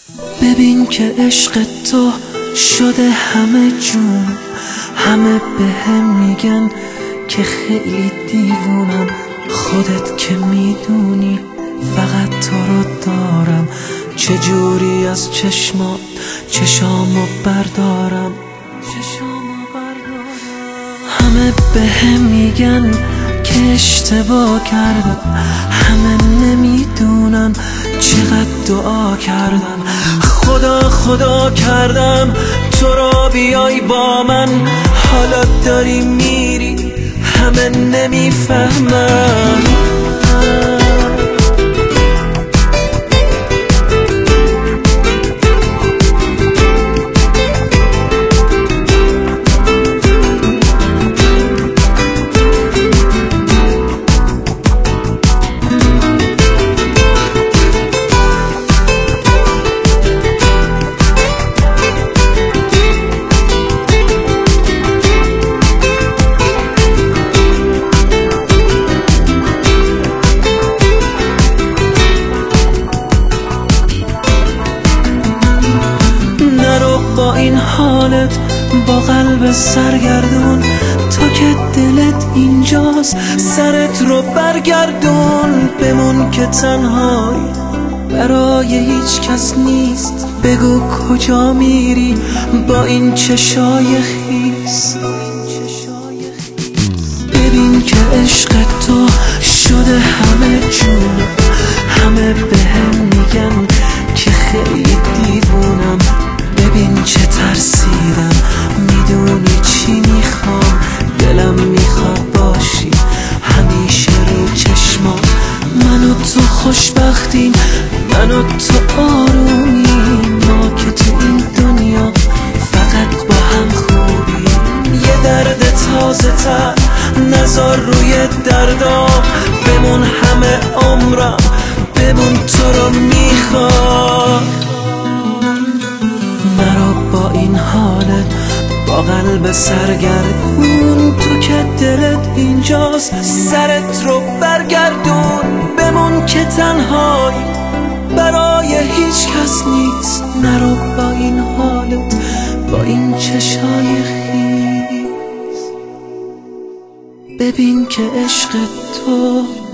ببین که عشق تو شده همه جون، همه بهم میگن که خیلی دیوونم. خودت که میدونی فقط تو رو دارم. چجوری از چشامو بردارم. همه بهم میگن که اشتباه کردم، همه نمیدونن چقدر دعا کردم. خدا کردم تو را بیای با من، حالا داری میری همه نمیفهمن. با این حالت با قلب سرگردون، تا که دلت اینجاست سرت رو برگردون. بمون که تنهایی برای هیچ کس نیست. بگو کجا میری با این چشای خیس. ببین که عشق تو شده همه جون، همه بهم میگن که خیلی دیوونم. ببین چه ترسیدم، میدونی چی میخوام. دلم میخواد باشی همیشه رو چشمام. من و تو خوشبختیم، من و تو آرومیم. ما که تو این دنیا فقط با هم خوبیم. یه درد تازه تر نذار روی دردام. بمون همه عمرم، بمون تو رو میخوام. مرا با این حالت با قلب سرگردون، تو که دلت اینجاست سرت رو برگردون. بمون که تنهایی برای هیچ کس نیست. نرو با این حالت با این چشای خیس. ببین که عشق تو